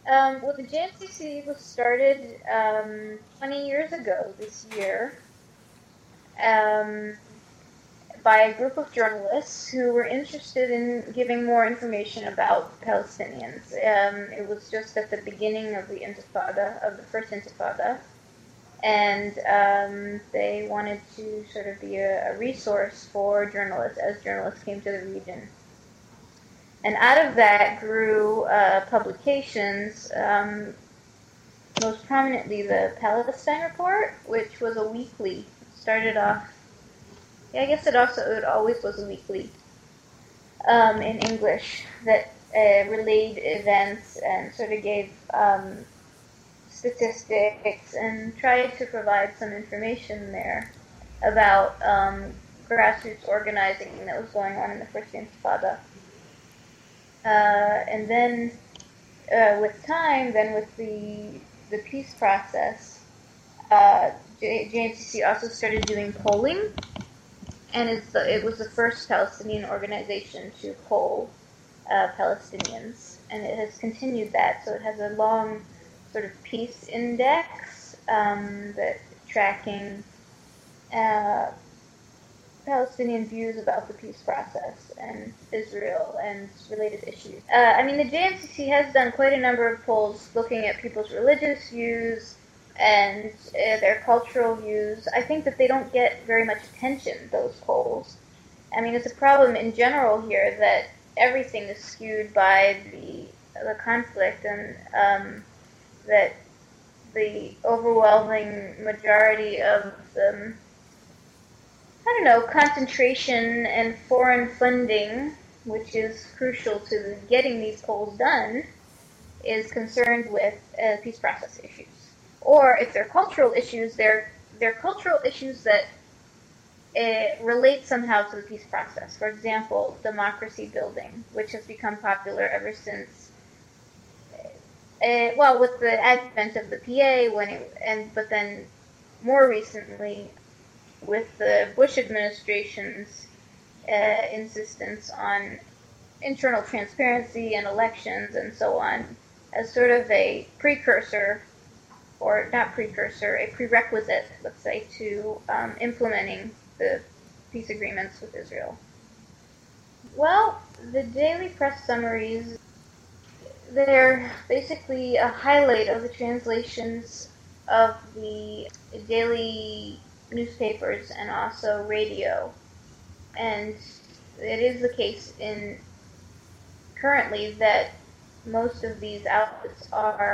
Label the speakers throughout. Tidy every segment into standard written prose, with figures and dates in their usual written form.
Speaker 1: Well, the JMCC was started 20 years ago this year um, by a group of journalists who were interested in giving more information about Palestinians. It was just at the beginning of the Intifada, of the first Intifada, and they wanted to sort of be a resource for journalists as journalists came to the region. And out of that grew publications, most prominently the Palestine Report, which was a weekly. It started off, yeah, I guess it always was a weekly in English that relayed events and sort of gave statistics and tried to provide some information there about grassroots organizing that was going on in the First Intifada. And then with time, then with the peace process, JMCC also started doing polling, and it was the first Palestinian organization to poll Palestinians, and it has continued that. So it has a long sort of peace index that tracking Palestinian views about the peace process and Israel and related issues. I mean, the JMCC has done quite a number of polls looking at people's religious views and their cultural views. I think that they don't get very much attention, those polls. I mean, it's a problem in general here that everything is skewed by the conflict, and that the overwhelming majority of the concentration and foreign funding, which is crucial to getting these polls done, is concerned with peace process issues. Or if they're cultural issues, they're cultural issues that relate somehow to the peace process. For example, democracy building, which has become popular ever since, with the advent of the PA, but then more recently, with the Bush administration's insistence on internal transparency and elections and so on, as sort of a precursor, or not precursor, a prerequisite, let's say, to implementing the peace agreements with Israel. Well, the daily press summaries, they're basically a highlight of the translations of the daily newspapers and also radio. And it is the case currently that most of these outlets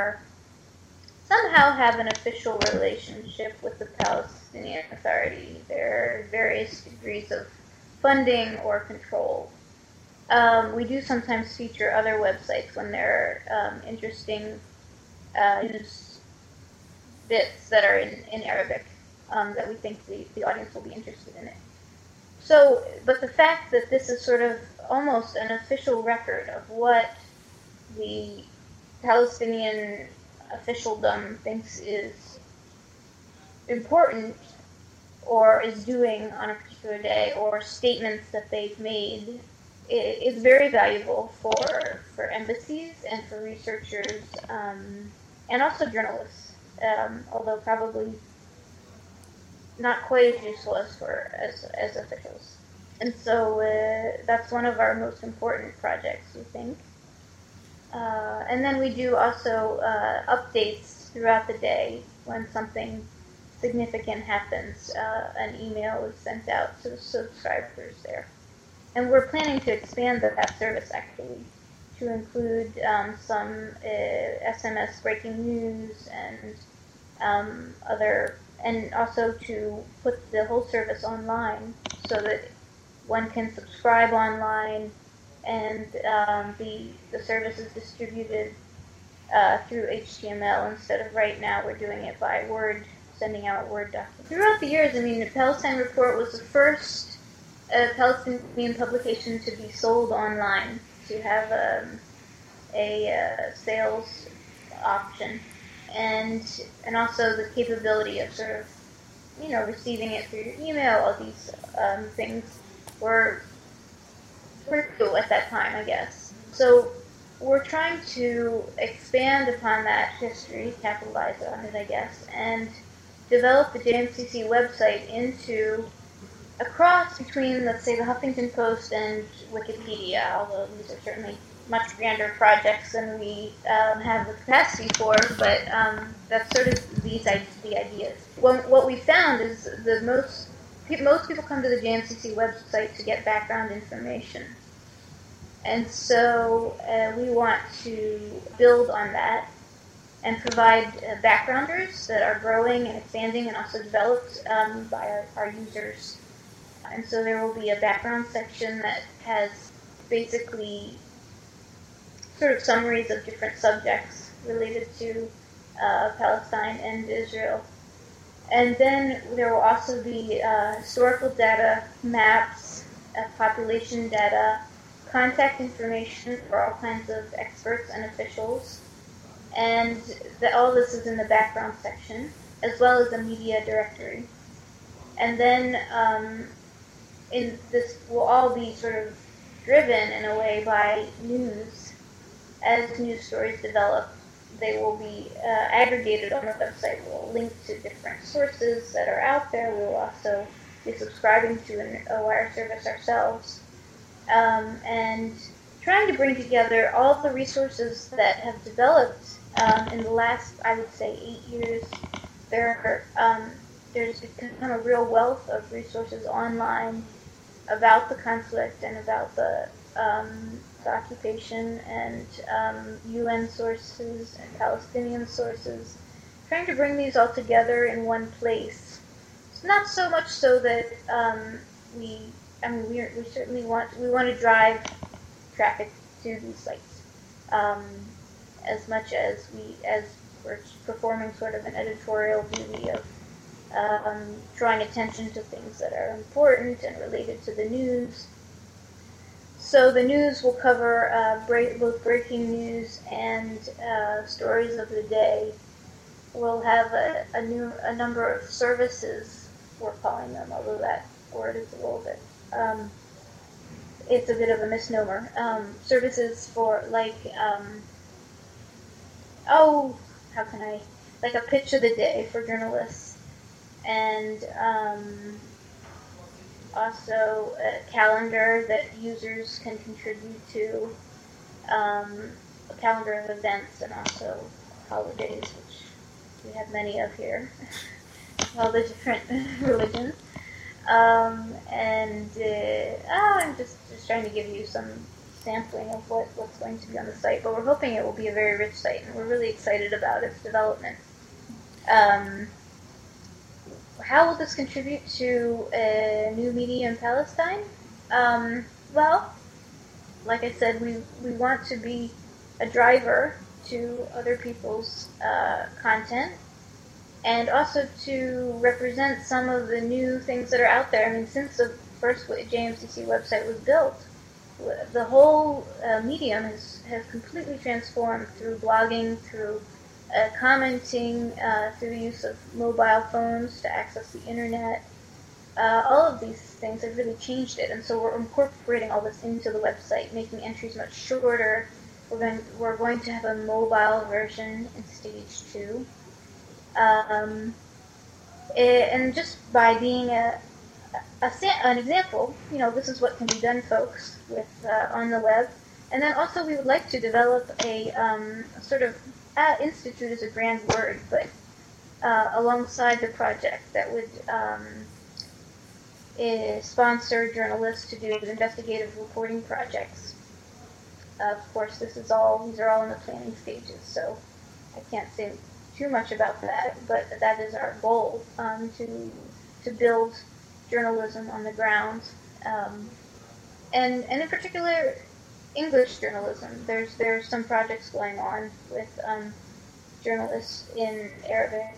Speaker 1: somehow have an official relationship with the Palestinian Authority. There are various degrees of funding or control. We do sometimes feature other websites when there are interesting news bits that are in Arabic that we think the audience will be interested in it. So, but the fact that this is sort of almost an official record of what the Palestinian officialdom thinks is important or is doing on a particular day, or statements that they've made, is very valuable for embassies and for researchers and also journalists, although probably not quite as useful as officials. And so that's one of our most important projects, we think. And then we do also updates throughout the day when something significant happens. An email is sent out to the subscribers there. And we're planning to expand that service, actually, to include some SMS breaking news and and also to put the whole service online so that one can subscribe online, and the service is distributed through HTML instead of right now we're doing it by Word, sending out a Word document. Throughout the years, I mean, the Palestine Report was the first Palestinian publication to be sold online, to have a sales option, and also the capability of sort of, receiving it through your email. All these things were new at that time, I guess. So we're trying to expand upon that history, capitalize on it, I guess, and develop the JMCC website into a cross between, let's say, the Huffington Post and Wikipedia, although these are certainly much grander projects than we have the capacity for, but that's sort of the ideas. What we found is most people come to the JMCC website to get background information. And so we want to build on that and provide backgrounders that are growing and expanding and also developed by our users. And so there will be a background section that has basically sort of summaries of different subjects related to Palestine and Israel. And then there will also be historical data, maps, population data, contact information for all kinds of experts and officials. And all this is in the background section, as well as a media directory. And then this will all be sort of driven in a way by news. As news stories develop, they will be aggregated on the website. We'll link to different sources that are out there. We will also be subscribing to a wire service ourselves. And trying to bring together all the resources that have developed in the last, I would say, 8 years. There's become a real wealth of resources online about the conflict and about the occupation, and UN sources and Palestinian sources, trying to bring these all together in one place. It's not so much so that we certainly want to drive traffic to these sites as much as we're performing sort of an editorial duty of drawing attention to things that are important and related to the news. So the news will cover both breaking news and stories of the day. We'll have a number of services, we're calling them, although that word is a little bit, it's a bit of a misnomer. Services for like, like a pitch of the day for journalists, and also a calendar that users can contribute to, a calendar of events, and also holidays, which we have many of here, all the different religions. I'm just trying to give you some sampling of what's going to be on the site, but we're hoping it will be a very rich site, and we're really excited about its development. How will this contribute to new media in Palestine? Well, like I said, we want to be a driver to other people's content, and also to represent some of the new things that are out there. I mean, since the first JMCC website was built, the whole medium has completely transformed through blogging, through commenting, through the use of mobile phones to access the internet. All of these things have really changed it, and so we're incorporating all this into the website, making entries much shorter. We're going to have a mobile version in stage 2. And just by being an example, this is what can be done, folks, with on the web. And then also we would like to develop a sort of, institute is a grand word, but alongside the project that would sponsor journalists to do investigative reporting projects. Of course, these are all in the planning stages, so I can't say too much about that, but that is our goal, to build journalism on the ground, and in particular English journalism. There's some projects going on with journalists in Arabic,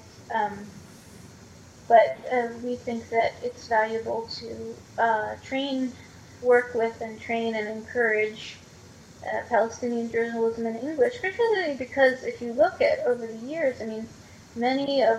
Speaker 1: but we think that it's valuable to work with and train and encourage Palestinian journalism in English, particularly because if you look at over the years, I mean, many of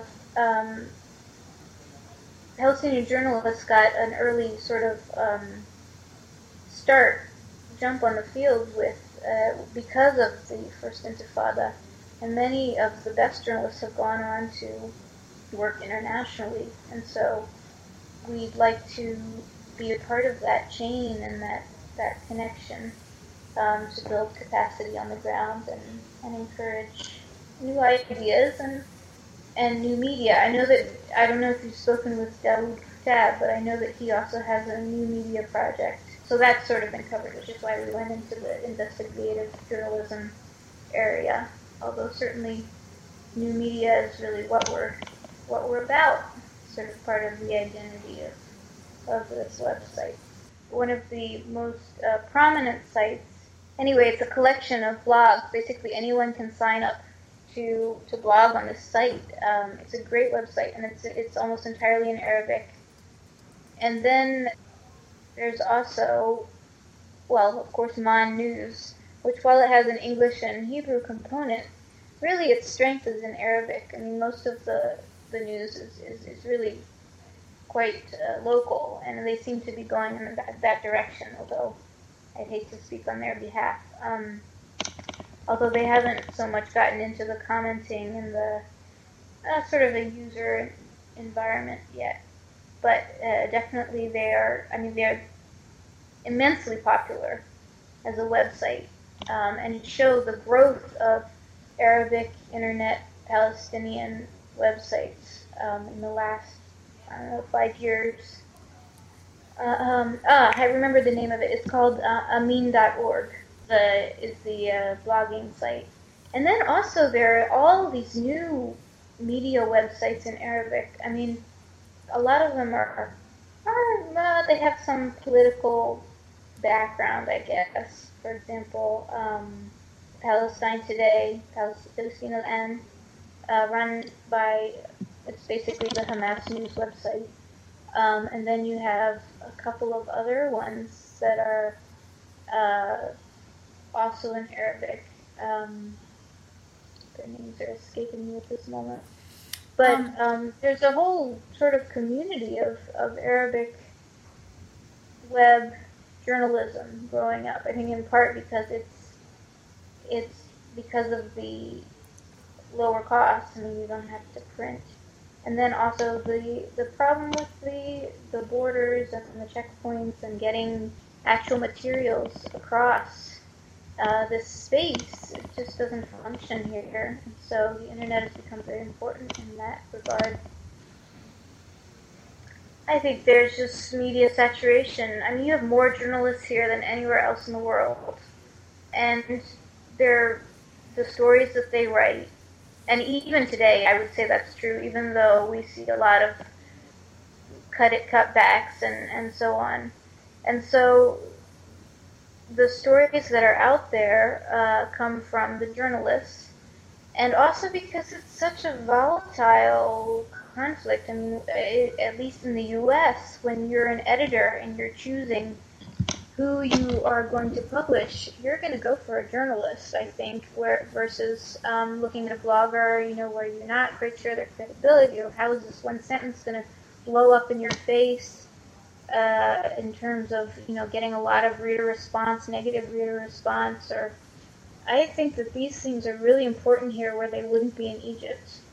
Speaker 1: Palestinian journalists got an early sort of jump on the field with because of the First Intifada. And many of the best journalists have gone on to work internationally. And so we'd like to be a part of that chain and that connection, to build capacity on the ground and encourage new ideas and new media. I don't know if you've spoken with Dawood Tab, but I know that he also has a new media project. So that's sort of been covered, which is why we went into the investigative journalism area. Although certainly new media is really what we're about, sort of part of the identity of this website. One of the most prominent sites, anyway, it's a collection of blogs. Basically, anyone can sign up to blog on this site. It's a great website, and it's almost entirely in Arabic. And then there's also, well, of course, Mon News, which, while it has an English and Hebrew component, really its strength is in Arabic. I mean, most of the news is really quite local, and they seem to be going in that direction, although I'd hate to speak on their behalf. Although they haven't so much gotten into the commenting and the sort of a user environment yet. But definitely they're immensely popular as a website, and show the growth of Arabic internet Palestinian websites in the last, 5 years. I remember the name of it. It's called Amin.org. Is the blogging site. And then also there are all these new media websites in Arabic. I mean, a lot of them are they have some political background, I guess. For example, Palestine Today, Palestine Al-An, run by, it's basically the Hamas news website. And then you have a couple of other ones that are also in Arabic. Their names are escaping me at this moment. But there's a whole sort of community of Arabic web journalism growing up. I think in part because it's because of the lower costs. I mean, you don't have to print. And then also the problem with the borders and the checkpoints and getting actual materials across this space, it just doesn't function here. And so the internet has become very important in that regard. I think there's just media saturation. I mean, you have more journalists here than anywhere else in the world. And the stories that they write, and even today, I would say that's true, even though we see a lot of cutbacks and so on. And so the stories that are out there come from the journalists, and also because it's such a volatile conflict. I mean, at least in the U.S., when you're an editor and you're choosing who you are going to publish, you're going to go for a journalist, I think, versus looking at a blogger, where you're not quite sure their credibility, or how is this one sentence going to blow up in your face in terms of, getting a lot of reader response, negative reader response. Or I think that these things are really important here where they wouldn't be in Egypt.